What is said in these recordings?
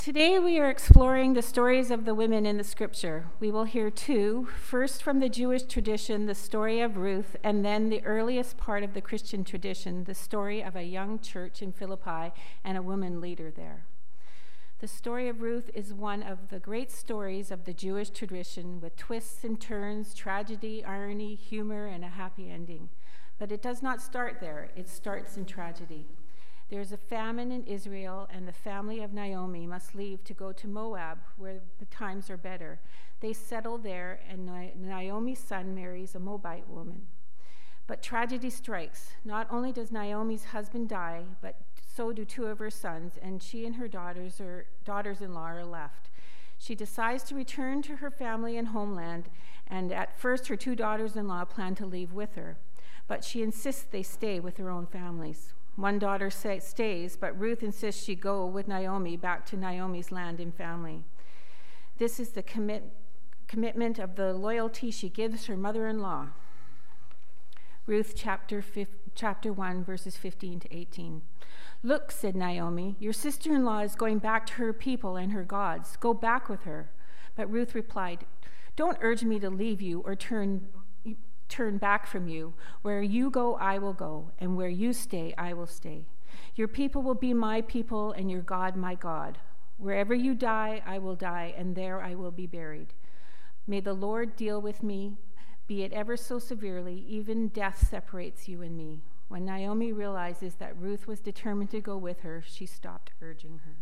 Today we are exploring the stories of the women in the scripture. We will hear two, first from the Jewish tradition, the story of Ruth, and then the earliest part of the Christian tradition, the story of a young church in Philippi and a woman leader there. The story of Ruth is one of the great stories of the Jewish tradition with twists and turns, tragedy, irony, humor, and a happy ending. But it does not start there. It starts in tragedy. There is a famine in Israel, and the family of Naomi must leave to go to Moab, where the times are better. They settle there, and Naomi's son marries a Moabite woman. But tragedy strikes. Not only does Naomi's husband die, but so do two of her sons, and she and her daughters-in-law are left. She decides to return to her family and homeland, and at first her two daughters-in-law plan to leave with her. But she insists they stay with their own families. One daughter stays, but Ruth insists she go with Naomi back to Naomi's land and family. This is the commitment of the loyalty she gives her mother-in-law. Ruth chapter 1, verses 15 to 18. "Look," said Naomi, "your sister-in-law is going back to her people and her gods. Go back with her." But Ruth replied, "Don't urge me to leave you or turn back from you. Where you go, I will go, and where you stay, I will stay. Your people will be my people, and your God, my God. Wherever you die, I will die, and there I will be buried. May the Lord deal with me, be it ever so severely, even death separates you and me." When Naomi realizes that Ruth was determined to go with her, she stopped urging her.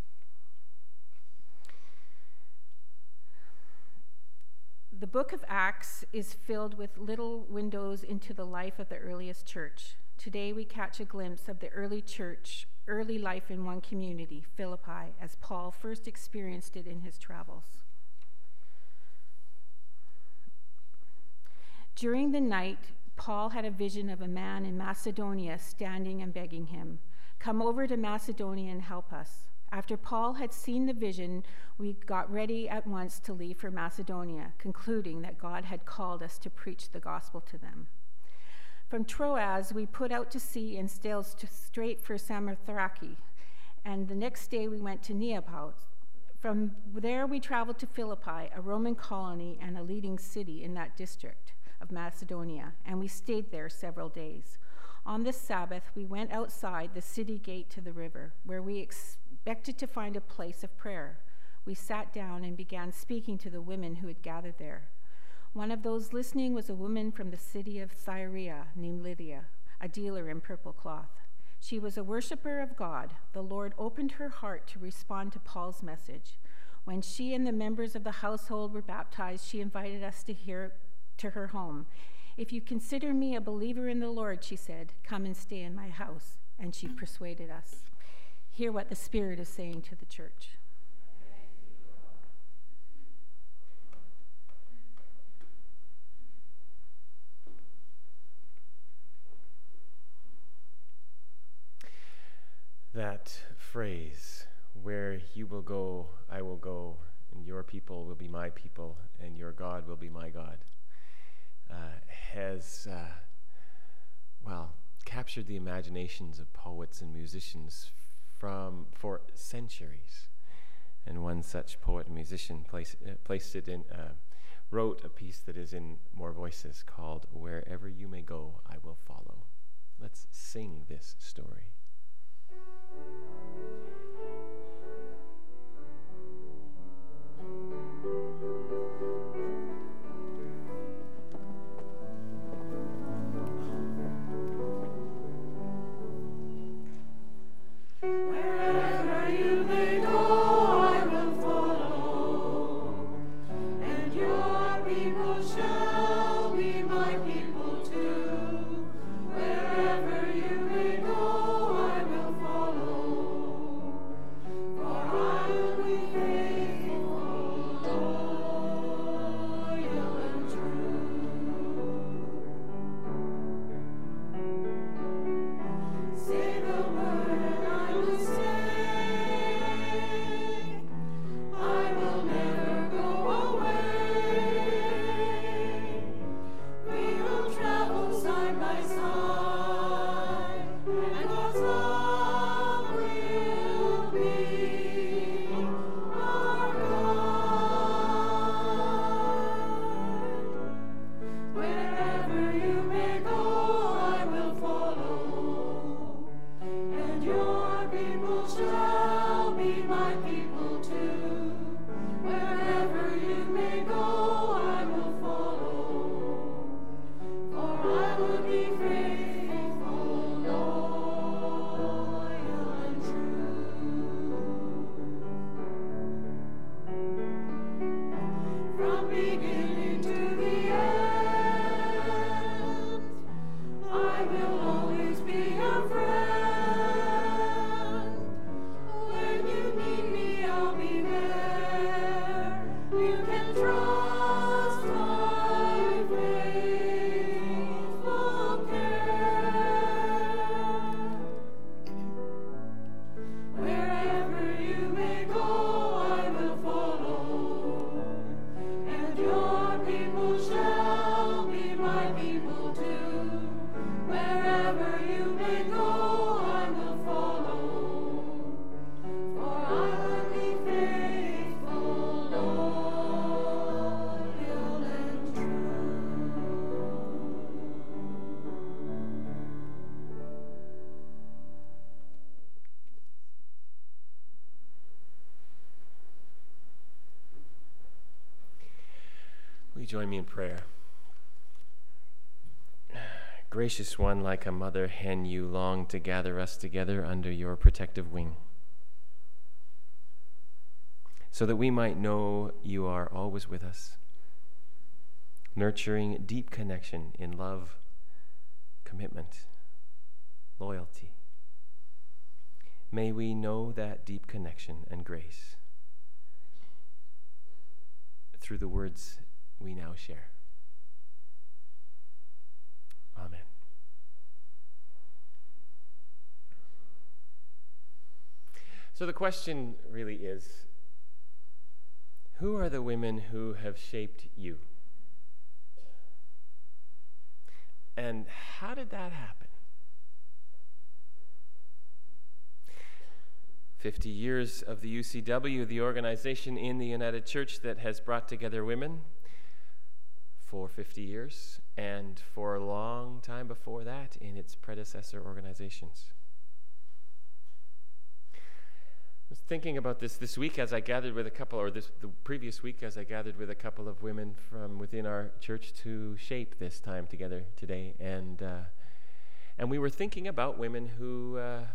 The book of Acts is filled with little windows into the life of the earliest church. Today we catch a glimpse of the early church, early life in one community, Philippi, as Paul first experienced it in his travels. During the night, Paul had a vision of a man in Macedonia standing and begging him, "Come over to Macedonia and help us." After Paul had seen the vision, we got ready at once to leave for Macedonia, concluding that God had called us to preach the gospel to them. From Troas, we put out to sea and sailed straight for Samothrake, and the next day we went to Neapolis. From there, we traveled to Philippi, a Roman colony and a leading city in that district of Macedonia, and we stayed there several days. On the Sabbath, we went outside the city gate to the river, where we expected to find a place of prayer. We sat down and began speaking to the women who had gathered there. One of those listening was a woman from the city of Syria named Lydia, a dealer in purple cloth. She was a worshiper of God. The Lord opened her heart to respond to Paul's message. When she and the members of the household were baptized, she invited us to her home. "If you consider me a believer in the Lord," she said, "come and stay in my house." And she persuaded us. Hear what the Spirit is saying to the church. That phrase, "Where you will go, I will go, and your people will be my people, and your God will be my God," has captured the imaginations of poets and musicians for centuries. And one such poet and musician wrote a piece that is in more voices called "Wherever You May Go, I Will Follow." Let's sing this story. Wherever you may go, I will follow. Will you join me in prayer? Gracious one, like a mother hen, you long to gather us together under your protective wing, so that we might know you are always with us, nurturing deep connection in love, commitment, loyalty. May we know that deep connection and grace through the words we now share. Amen. So the question really is, who are the women who have shaped you? And how did that happen? 50 years of the UCW, the organization in the United Church that has brought together women for 50 years, and for a long time before that in its predecessor organizations. I was thinking about this week as I gathered with a couple, or the previous week as I gathered with a couple of women from within our church to shape this time together today, and we were thinking about women who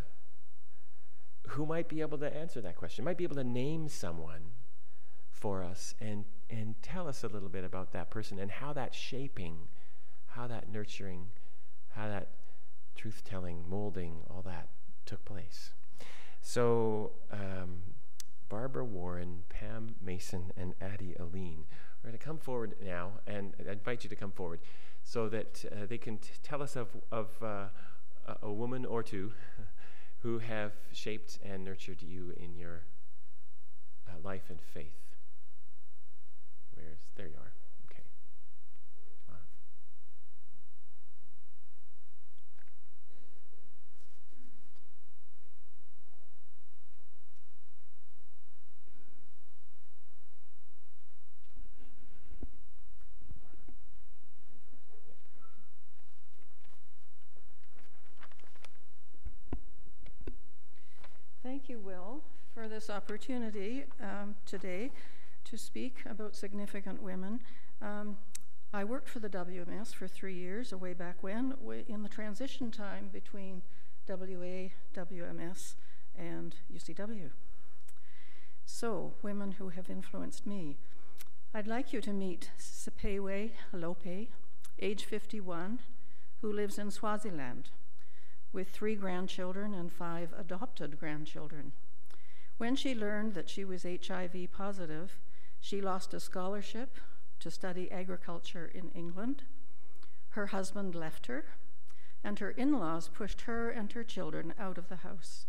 might be able to answer that question, might be able to name someone for us and tell us a little bit about that person and how that shaping, how that nurturing, how that truth-telling, molding, all that took place. So Barbara Warren, Pam Mason, and Addie Aline are going to come forward now, and I invite you to come forward so that they can tell us of a woman or two who have shaped and nurtured you in your life and faith. There you are. Okay. Come on. Thank you, Will, for this opportunity today to speak about significant women. I worked for the WMS for 3 years, way back when, in the transition time between WA, WMS, and UCW. So, women who have influenced me. I'd like you to meet Sipewe Lope, age 51, who lives in Swaziland, with 3 grandchildren and 5 adopted grandchildren. When she learned that she was HIV positive, she lost a scholarship to study agriculture in England. Her husband left her, and her in-laws pushed her and her children out of the house.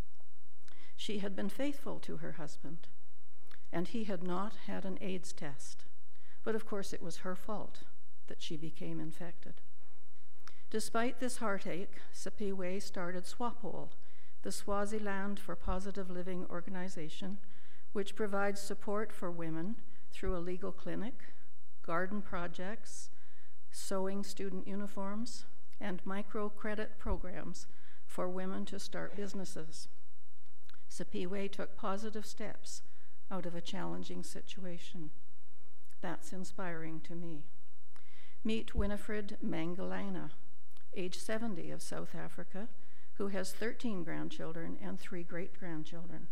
She had been faithful to her husband, and he had not had an AIDS test. But of course it was her fault that she became infected. Despite this heartache, Sipewe started SWAPOL, the Swaziland for Positive Living organization, which provides support for women through a legal clinic, garden projects, sewing student uniforms, and microcredit programs for women to start businesses. Sipewe took positive steps out of a challenging situation. That's inspiring to me. Meet Winifred Mangalana, age 70, of South Africa, who has 13 grandchildren and 3 great-grandchildren.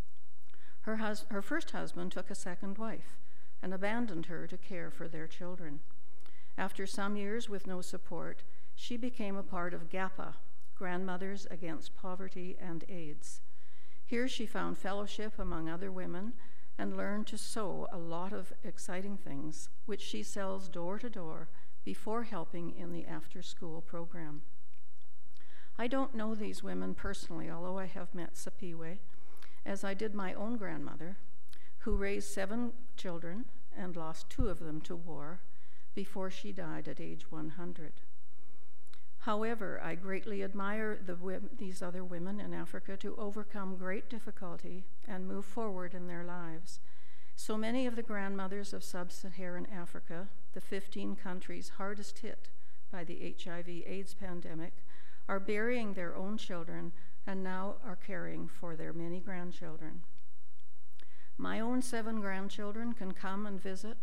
Her first husband took a second wife and abandoned her to care for their children. After some years with no support, she became a part of GAPA, Grandmothers Against Poverty and AIDS. Here she found fellowship among other women and learned to sew a lot of exciting things, which she sells door to door before helping in the after-school program. I don't know these women personally, although I have met Sipewe, as I did my own grandmother, who raised 7 children and lost 2 of them to war before she died at age 100. However, I greatly admire these other women in Africa to overcome great difficulty and move forward in their lives. So many of the grandmothers of sub-Saharan Africa, the 15 countries hardest hit by the HIV/AIDS pandemic, are burying their own children and now are caring for their many grandchildren. My own 7 grandchildren can come and visit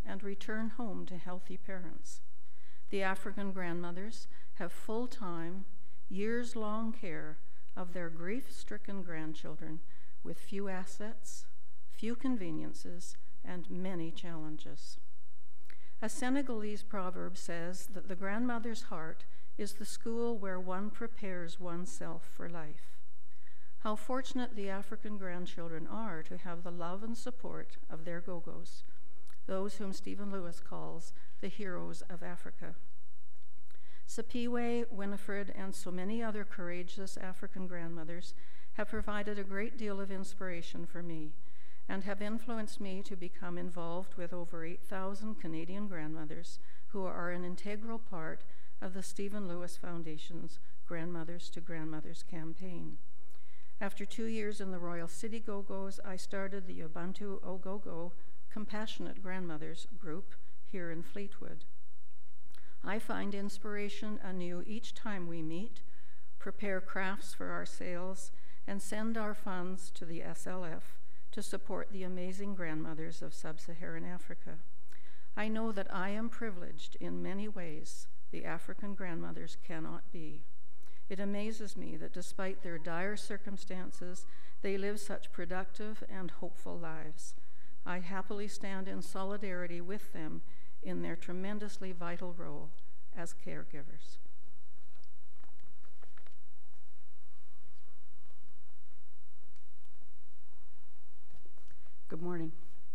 and return home to healthy parents. The African grandmothers have full-time, years-long care of their grief-stricken grandchildren with few assets, few conveniences, and many challenges. A Senegalese proverb says that the grandmother's heart is the school where one prepares oneself for life. How fortunate the African grandchildren are to have the love and support of their Gogos, those whom Stephen Lewis calls the heroes of Africa. Sipiwe, Winifred, and so many other courageous African grandmothers have provided a great deal of inspiration for me and have influenced me to become involved with over 8,000 Canadian grandmothers who are an integral part of the Stephen Lewis Foundation's Grandmothers to Grandmothers campaign. After 2 years in the Royal City Go-Go's, I started the Ubuntu Ogogo Compassionate Grandmothers group here in Fleetwood. I find inspiration anew each time we meet, prepare crafts for our sales, and send our funds to the SLF to support the amazing grandmothers of sub-Saharan Africa. I know that I am privileged in many ways the African grandmothers cannot be. It amazes me that despite their dire circumstances, they live such productive and hopeful lives. I happily stand in solidarity with them in their tremendously vital role as caregivers. Good morning.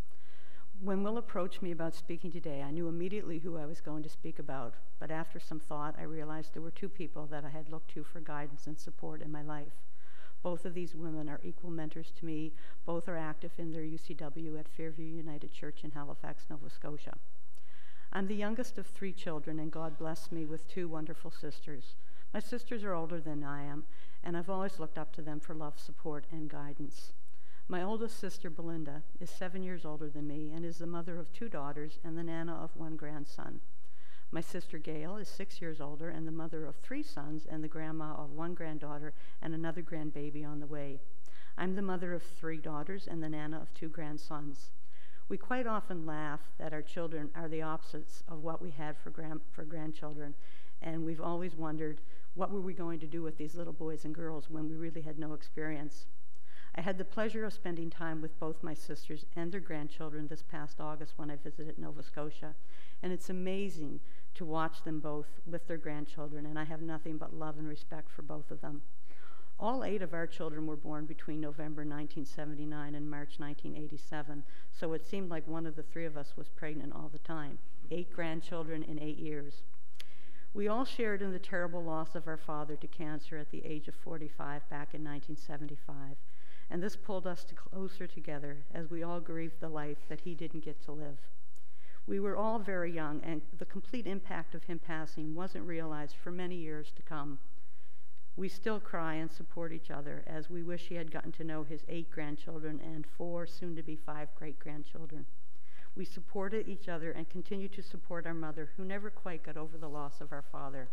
When Will approached me about speaking today, I knew immediately who I was going to speak about, but after some thought, I realized there were two people that I had looked to for guidance and support in my life. Both of these women are equal mentors to me. Both are active in their UCW at Fairview United Church in Halifax, Nova Scotia. I'm the youngest of 3 children, and God blessed me with 2 wonderful sisters. My sisters are older than I am, and I've always looked up to them for love, support, and guidance. My oldest sister, Belinda, is 7 years older than me and is the mother of 2 daughters and the nana of 1 grandson. My sister, Gail, is 6 years older and the mother of 3 sons and the grandma of 1 granddaughter and another grandbaby on the way. I'm the mother of 3 daughters and the nana of 2 grandsons. We quite often laugh that our children are the opposites of what we had for grandchildren, and we've always wondered, what were we going to do with these little boys and girls when we really had no experience? I had the pleasure of spending time with both my sisters and their grandchildren this past August when I visited Nova Scotia, and it's amazing to watch them both with their grandchildren, and I have nothing but love and respect for both of them. All 8 of our children were born between November 1979 and March 1987, so it seemed like one of the 3 of us was pregnant all the time. 8 grandchildren in 8 years. We all shared in the terrible loss of our father to cancer at the age of 45 back in 1975. And this pulled us closer together as we all grieved the life that he didn't get to live. We were all very young, and the complete impact of him passing wasn't realized for many years to come. We still cry and support each other as we wish he had gotten to know his 8 grandchildren and 4, soon to be 5 great-grandchildren. We supported each other and continue to support our mother, who never quite got over the loss of our father.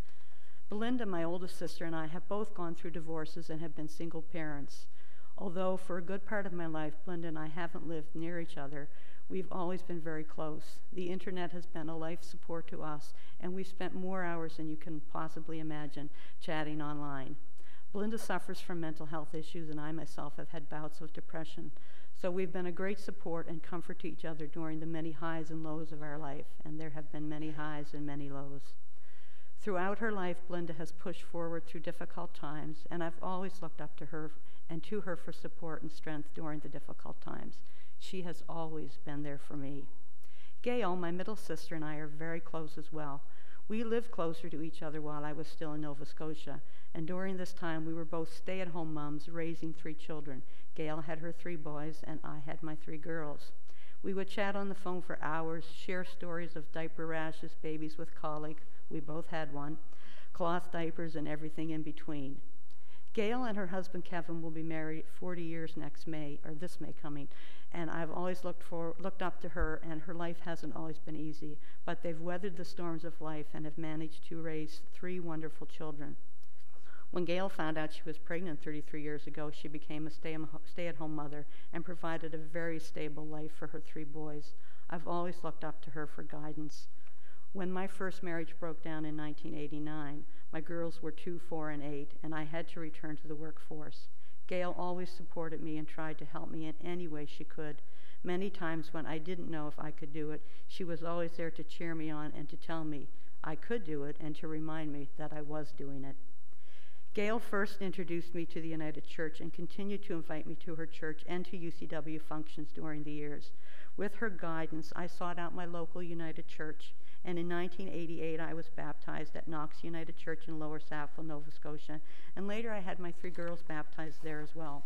Belinda, my oldest sister, and I have both gone through divorces and have been single parents. Although for a good part of my life, Belinda and I haven't lived near each other, we've always been very close. The internet has been a life support to us, and we've spent more hours than you can possibly imagine chatting online. Belinda suffers from mental health issues, and I myself have had bouts of depression. So we've been a great support and comfort to each other during the many highs and lows of our life, and there have been many highs and many lows. Throughout her life, Belinda has pushed forward through difficult times, and I've always looked up to her and to her for support and strength during the difficult times. She has always been there for me. Gail, my middle sister, and I are very close as well. We lived closer to each other while I was still in Nova Scotia, and during this time we were both stay-at-home moms raising 3 children. Gail had her 3 boys, and I had my 3 girls. We would chat on the phone for hours, share stories of diaper rashes, babies with colic, we both had one, cloth diapers, and everything in between. Gail and her husband Kevin will be married 40 years this May coming, and I've always looked up to her, and her life hasn't always been easy, but they've weathered the storms of life and have managed to raise 3 wonderful children. When Gail found out she was pregnant 33 years ago, she became a stay-at-home mother and provided a very stable life for her 3 boys. I've always looked up to her for guidance. When my first marriage broke down in 1989, my girls were 2, 4, and 8, and I had to return to the workforce. Gail always supported me and tried to help me in any way she could. Many times when I didn't know if I could do it, she was always there to cheer me on and to tell me I could do it and to remind me that I was doing it. Gail first introduced me to the United Church and continued to invite me to her church and to UCW functions during the years. With her guidance, I sought out my local United Church, and in 1988 I was baptized at Knox United Church in Lower Sackville, Nova Scotia, and later I had my 3 girls baptized there as well.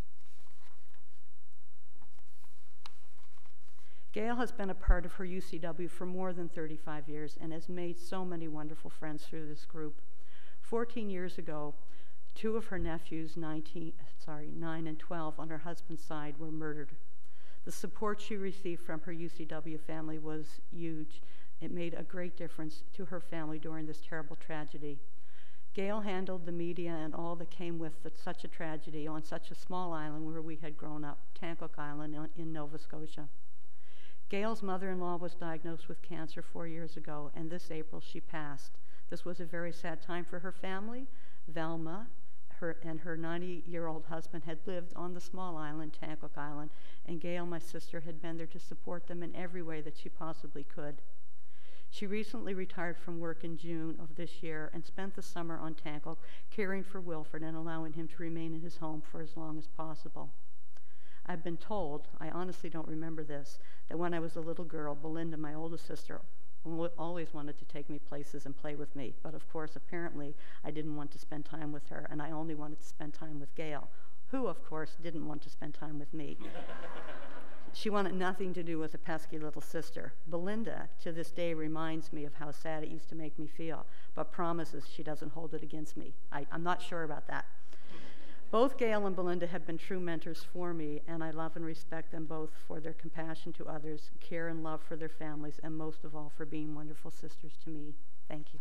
Gail has been a part of her UCW for more than 35 years and has made so many wonderful friends through this group. 14 years ago, 2 of her nephews, 9 and 12, on her husband's side were murdered. The support she received from her UCW family was huge. It made a great difference to her family during this terrible tragedy. Gail handled the media and all that came with such a tragedy on such a small island where we had grown up, Tancock Island in Nova Scotia. Gail's mother-in-law was diagnosed with cancer 4 years ago, and this April she passed. This was a very sad time for her family. Velma and her 90-year-old husband had lived on the small island, Tancock Island, and Gail, my sister, had been there to support them in every way that she possibly could. She recently retired from work in June of this year and spent the summer on Tancock caring for Wilfred and allowing him to remain in his home for as long as possible. I've been told, I honestly don't remember this, that when I was a little girl, Belinda, my oldest sister, always wanted to take me places and play with me. But of course, apparently, I didn't want to spend time with her, and I only wanted to spend time with Gail, who, of course, didn't want to spend time with me. She wanted nothing to do with a pesky little sister. Belinda, to this day, reminds me of how sad it used to make me feel, but promises she doesn't hold it against me. I'm not sure about that. Both Gail and Belinda have been true mentors for me, and I love and respect them both for their compassion to others, care and love for their families, and most of all, for being wonderful sisters to me. Thank you.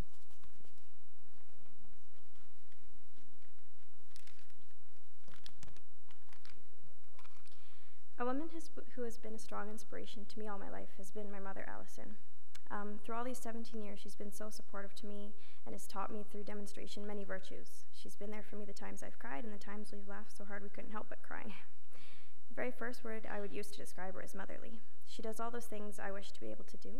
A woman who has been a strong inspiration to me all my life has been my mother, Allison. Through all these 17 years, she's been so supportive to me and has taught me through demonstration many virtues. She's been there for me the times I've cried and the times we've laughed so hard we couldn't help but cry. The very first word I would use to describe her is motherly. She does all those things I wish to be able to do.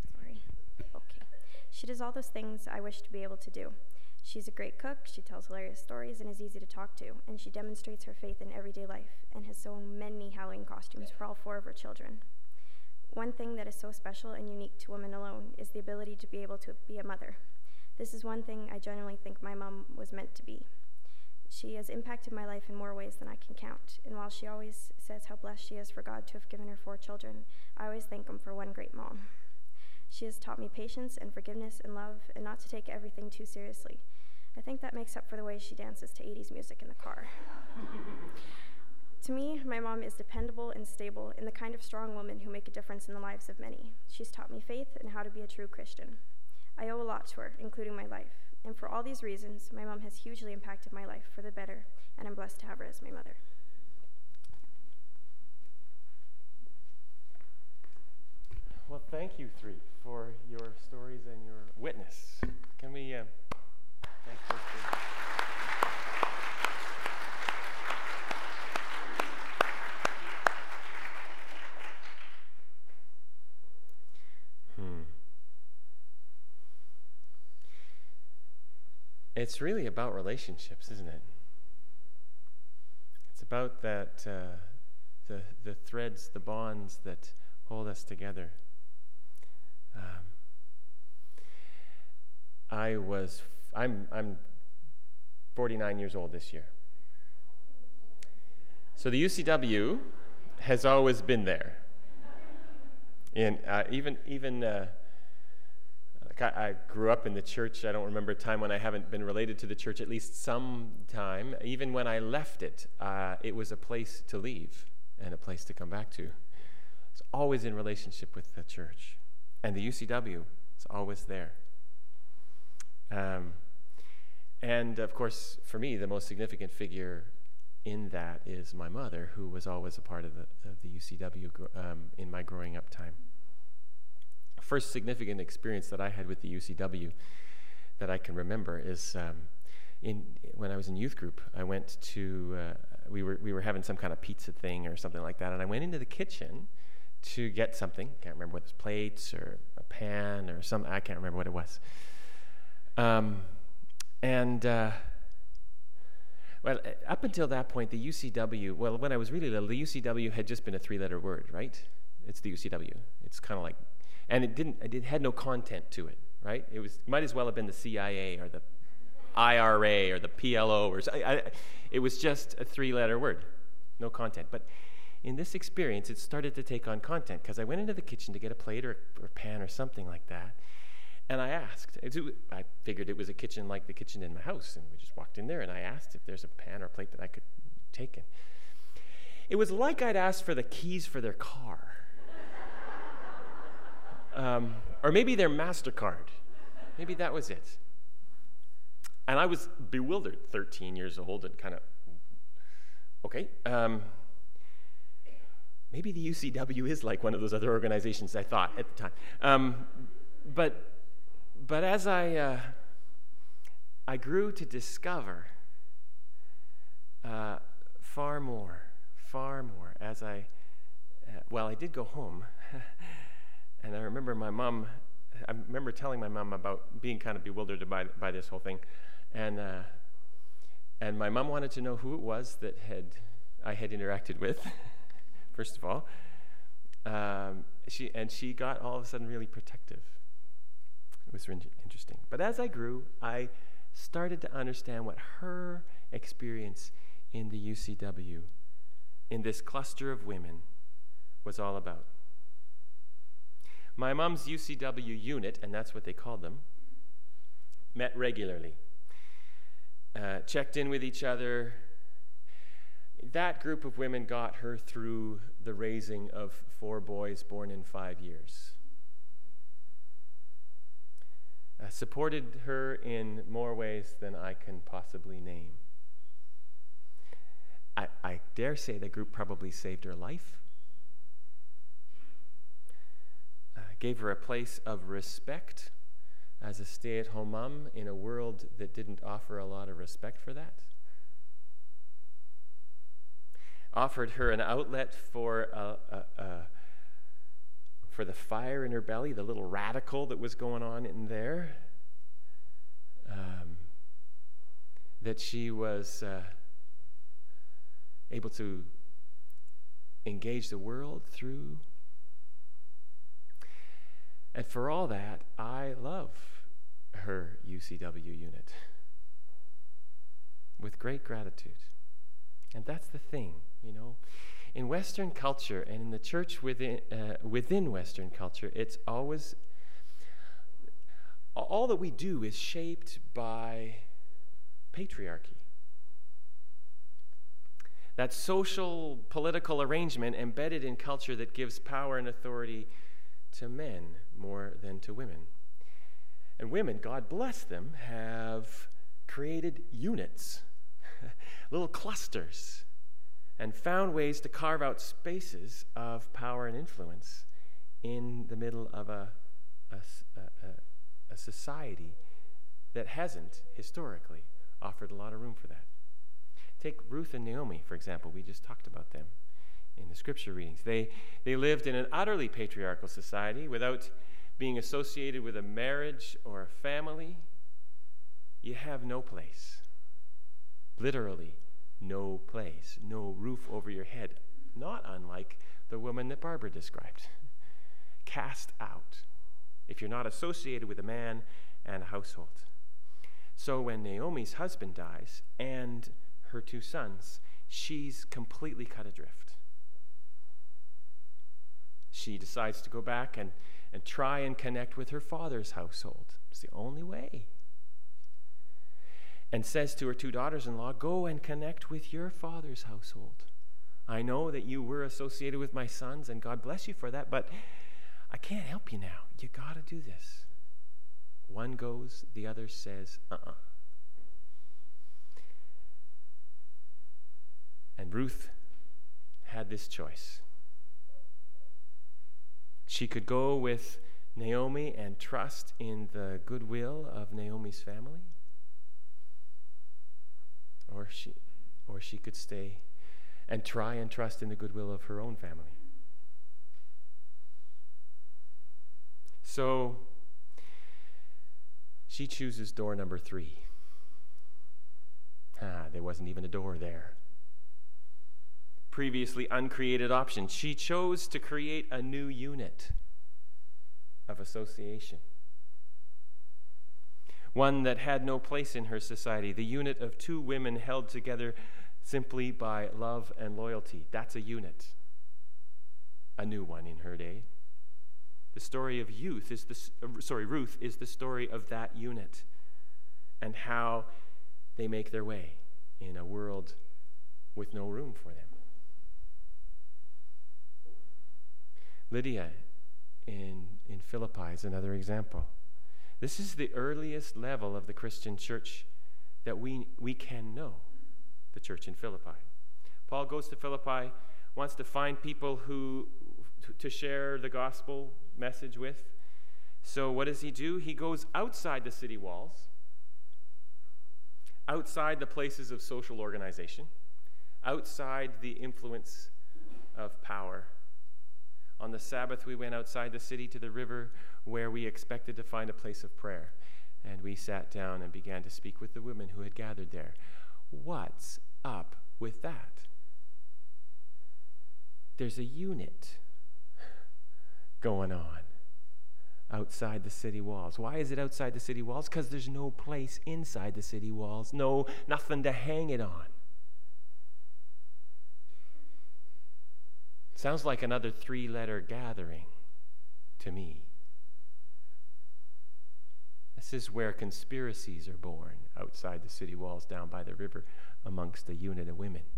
She does all those things I wish to be able to do. She's a great cook, she tells hilarious stories, and is easy to talk to, and she demonstrates her faith in everyday life and has sewn many Halloween costumes for all 4 of her children. One thing that is so special and unique to women alone is the ability to be able to be a mother. This is one thing I genuinely think my mom was meant to be. She has impacted my life in more ways than I can count, and while she always says how blessed she is for God to have given her 4 children, I always thank him for one great mom. She has taught me patience and forgiveness and love, and not to take everything too seriously. I think that makes up for the way she dances to 80s music in the car. To me, my mom is dependable and stable and the kind of strong woman who make a difference in the lives of many. She's taught me faith and how to be a true Christian. I owe a lot to her, including my life. And for all these reasons, my mom has hugely impacted my life for the better, and I'm blessed to have her as my mother. Well, thank you 3 for your stories and your witness. Can we thank those 3? It's really about relationships, isn't it? It's about that the threads, the bonds that hold us together. I'm 49 years old this year. So the UCW has always been there. And I grew up in the church. I don't remember a time when I haven't been related to the church at least some time. Even when I left it, it was a place to leave and a place to come back to. It's always in relationship with the church. And the UCW is always there. And of course, for me, the most significant figure in that is my mother, who was always a part of the UCW in my growing up time. First significant experience that I had with the UCW that I can remember is when I was in youth group. I went to we were having some kind of pizza thing or something like that, and I went into the kitchen to get something. Can't remember whether it was plates or a pan or something. I can't remember what it was. Well, up until that point, the UCW, well, when I was really little, the UCW had just been a 3-letter word, right? It's the UCW. It's kind of like, and it had no content to it, right? It might as well have been the CIA or the IRA or the PLO or it was just a 3-letter word, no content. But in this experience, it started to take on content, because I went into the kitchen to get a plate or a pan or something like that, and I asked. I figured it was a kitchen like the kitchen in my house, and we just walked in there, and I asked if there's a pan or plate that I could take in. It was like I'd asked for the keys for their car. Or maybe their MasterCard. Maybe that was it. And I was bewildered, 13 years old, and kind of, okay. Maybe the UCW is like one of those other organizations, I thought at the time. But as I grew to discover far more, as I did go home, and I remember I remember telling my mom about being kind of bewildered by this whole thing, and my mom wanted to know who it was that I had interacted with. First of all, she got all of a sudden really protective. It was really interesting. But as I grew, I started to understand what her experience in the UCW, in this cluster of women, was all about. My mom's UCW unit, and that's what they called them, met regularly, checked in with each other. That group of women got her through the raising of 4 boys born in 5 years. Supported her in more ways than I can possibly name. I dare say the group probably saved her life. Gave her a place of respect as a stay-at-home mom in a world that didn't offer a lot of respect for that. Offered her an outlet for the fire in her belly, the little radical that was going on in there, that she was able to engage the world through. And for all that, I love her UCW unit with great gratitude. And that's the thing, you know. In Western culture and in the church within Western culture, it's always, all that we do is shaped by patriarchy. That social, political arrangement embedded in culture that gives power and authority to men more than to women. And women, God bless them, have created units, little clusters, and found ways to carve out spaces of power and influence in the middle of a society that hasn't historically offered a lot of room for that. Take Ruth and Naomi, for example. We just talked about them in the scripture readings. They lived in an utterly patriarchal society without being associated with a marriage or a family. You have no place. Literally, no place, no roof over your head. Not unlike the woman that Barbara described. Cast out if you're not associated with a man and a household. So when Naomi's husband dies and her 2 sons, she's completely cut adrift. She decides to go back and try and connect with her father's household. It's the only way. And says to her 2 daughters-in-law, go and connect with your father's household. I know that you were associated with my sons, and God bless you for that, but I can't help you now. You got to do this. One goes, the other says, And Ruth had this choice. She could go with Naomi and trust in the goodwill of Naomi's family, or she could stay and try and trust in the goodwill of her own family. So she chooses door number 3. There wasn't even a door there. Previously uncreated option. She chose to create a new unit of association. One that had no place in her society. The unit of 2 women held together simply by love and loyalty. That's a unit. A new one in her day. The story of Ruth is the story of that unit and how they make their way in a world with no room for them. Lydia in Philippi is another example. This is the earliest level of the Christian church that we can know, the church in Philippi. Paul goes to Philippi, wants to find people to share the gospel message with. So what does he do? He goes outside the city walls, outside the places of social organization, outside the influence of power. On the Sabbath, we went outside the city to the river where we expected to find a place of prayer. And we sat down and began to speak with the women who had gathered there. What's up with that? There's a unit going on outside the city walls. Why is it outside the city walls? Because there's no place inside the city walls. Nothing to hang it on. Sounds like another 3-letter gathering to me. This is where conspiracies are born, outside the city walls, down by the river, amongst a unit of women.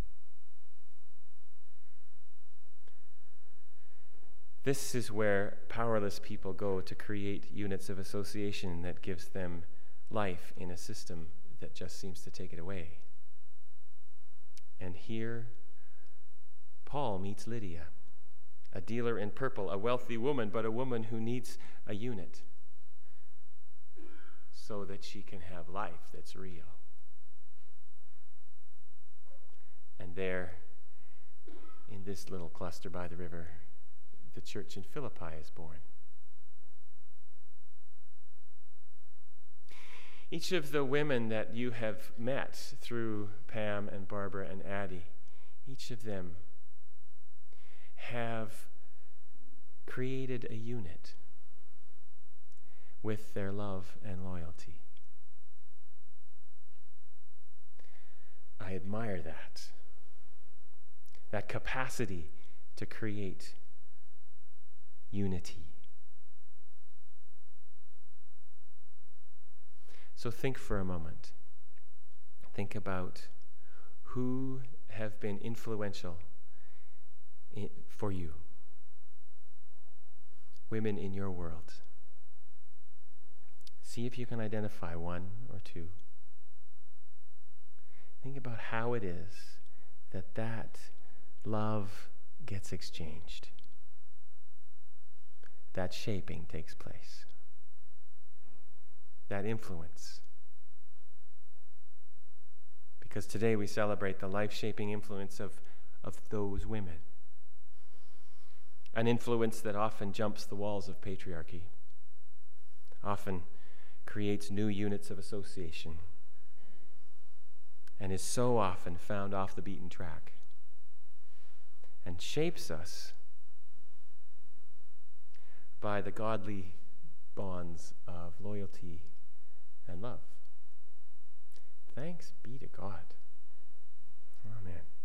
This is where powerless people go to create units of association that gives them life in a system that just seems to take it away. And here, Paul meets Lydia, a dealer in purple, a wealthy woman, but a woman who needs a unit so that she can have life that's real. And there, in this little cluster by the river, the church in Philippi is born. Each of the women that you have met through Pam and Barbara and Addie, each of them have created a unit with their love and loyalty. I admire that capacity to create unity. So think for a moment. Think about who have been influential for you. Women in your world. See if you can identify 1 or 2. Think about how it is that love gets exchanged. That shaping takes place. That influence. Because today we celebrate the life-shaping influence of those women. An influence that often jumps the walls of patriarchy, often creates new units of association, and is so often found off the beaten track, and shapes us by the godly bonds of loyalty and love. Thanks be to God. Amen.